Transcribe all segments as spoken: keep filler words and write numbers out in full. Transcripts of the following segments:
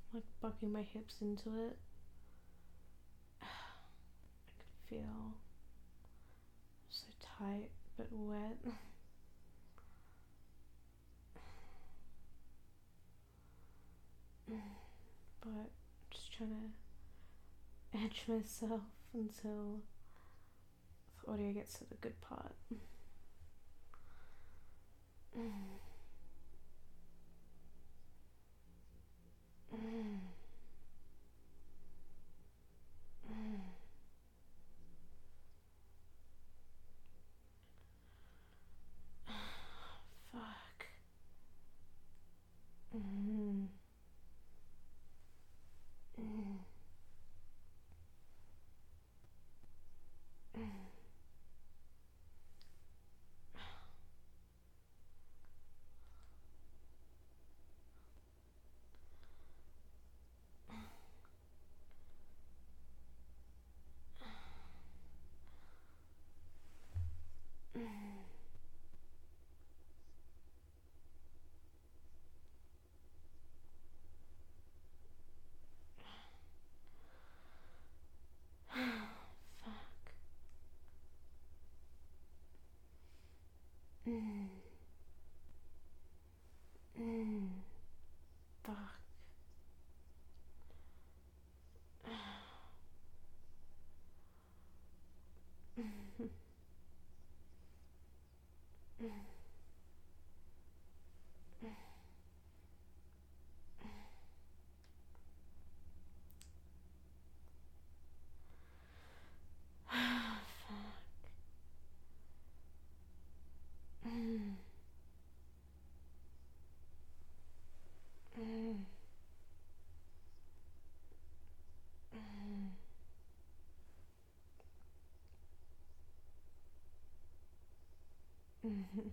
like bucking my hips into it. I could feel so tight but wet. But just trying to edge myself until the audio gets to the good part. Mm. Mm. Mm. Fuck. Mm. Mm. Mm. Mm. Fuck. Mm. Mm. Fuck. Mm. Mm. Fuck. Mm. Mm. Mm. Mm.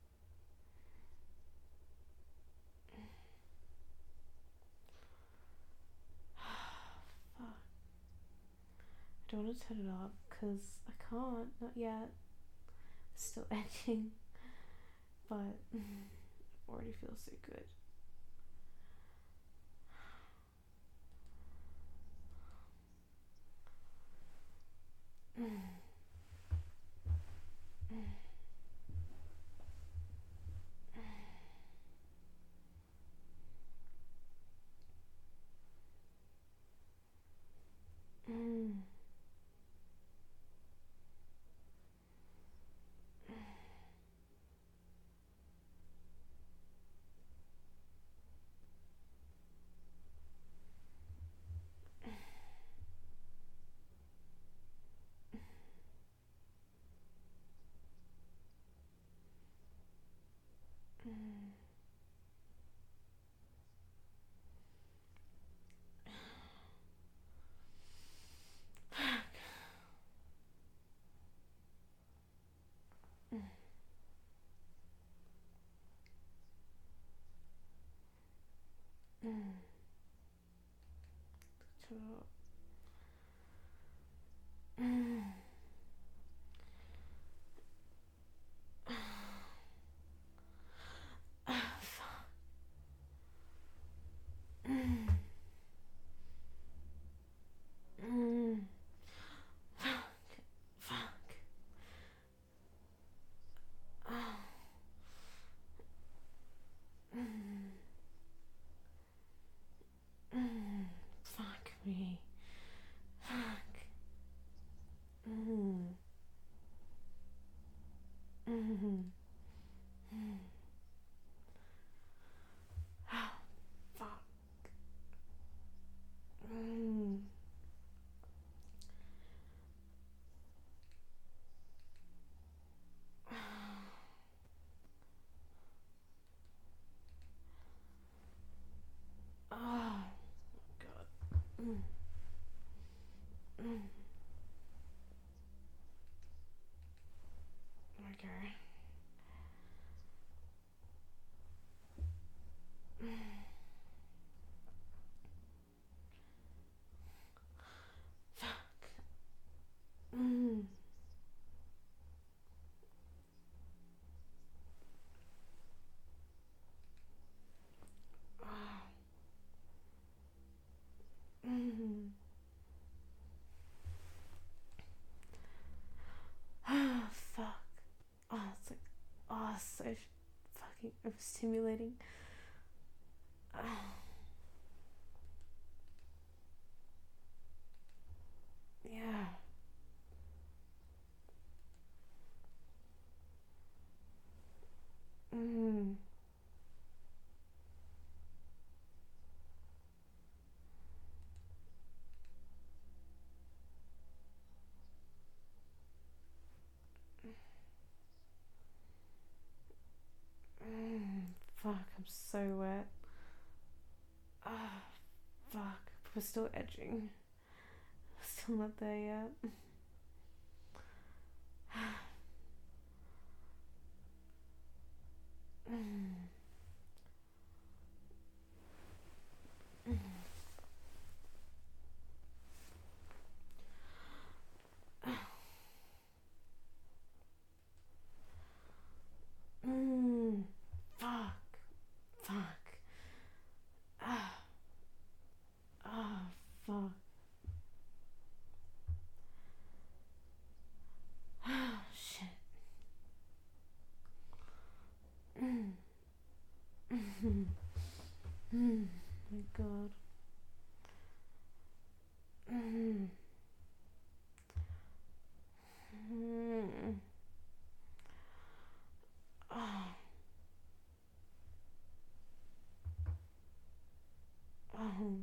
Fuck. I don't want to turn it off because I can't, not yet. It's still edging, but it already feels so good. Mm. Mm. Mm. Mm. Mm. Mm. Turn it off. Mm. Ah, fuck. Mm. Mm. Fuck. Fuck. Oh. Mm. Mm. Fuck me. Fuck. Mm. Mm. Mm. Oh, fuck. Mm. Oh, God. Mm. Mm. Okay. Mm. Fuck. Mm. Oh. overstimulating. Yeah. Mm. Mm. Fuck, I'm so wet. Ah, fuck. We're still edging. Still not there yet. Mm. Mm. Fuck. Fuck. Ah. Ah. Fuck. Ah. Shit. Mm. Mm. Mm. My God. Mm. Mm. Oh. Oh.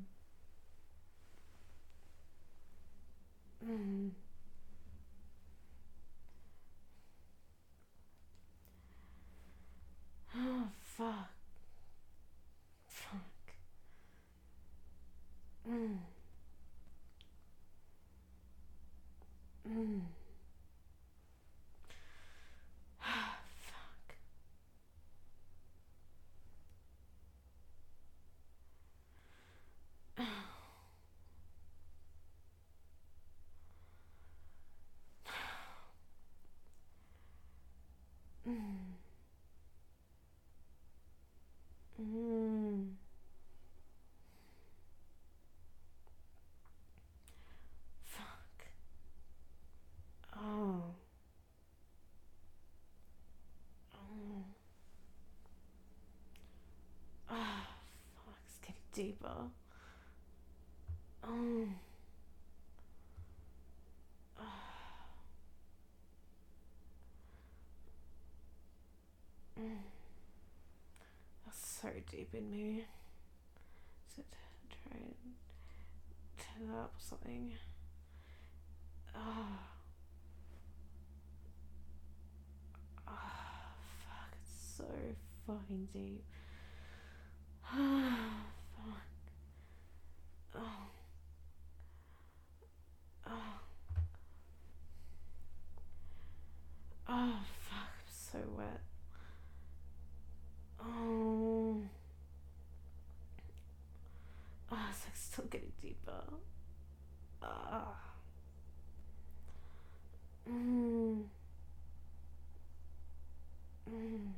Mm. Oh, fuck. Fuck. Mm. Mm. Fuck. Mm. Mm. Fuck. Oh. Oh. Ah, fuck. It's getting deeper. Oh. Ah. Mm. That's so deep in me. Should try and turn it up or something. Ah. Ah. Fuck. It's so fucking deep. Ah. Fuck. Oh. Oh. Oh, fuck. I'm so wet. Oh. Oh, it's like still getting deeper. Ah. Mm. Mm.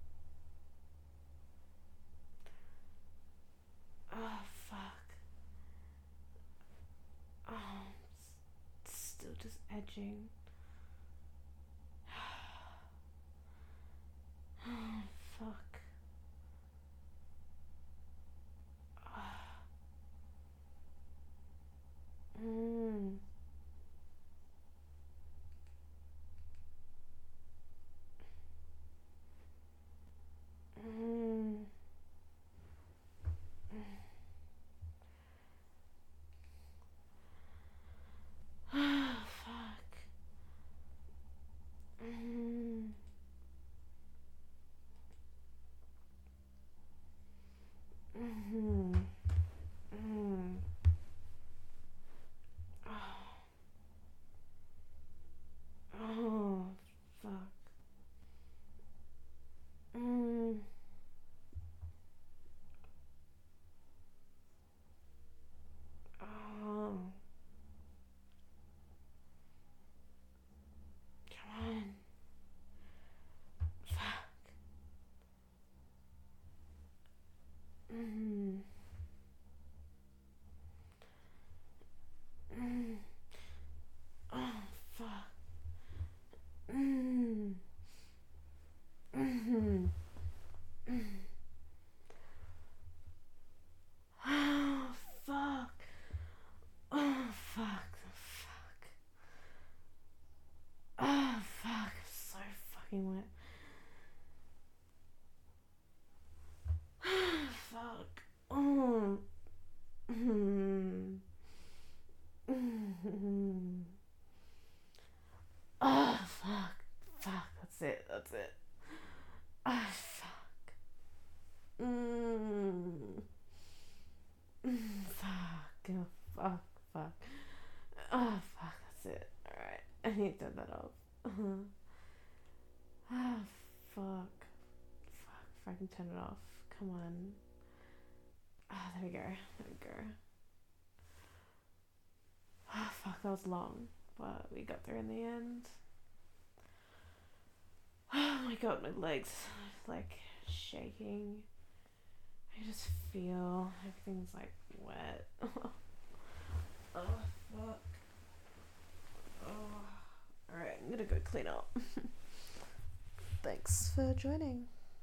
Oh, fuck. Oh, it's still just edging. Oh, fuck. Ah. Mm. Mm. Ah, fuck. Mm. Mm. Mm. Oh, fuck. Fuck. That's it. That's it. Oh, fuck. Mm. Fuck. Oh, fuck. Fuck. Oh, fuck. That's it. Alright. I need to turn that off. Oh, fuck. Fuck. If I can turn it off. Come on. Ah, oh, there we go. There we go. Oh, fuck. That was long. But we got there in the end. Oh my god, my legs like shaking. I just feel everything's like wet. Oh fuck. Oh. Alright, I'm gonna go clean up. Thanks for joining.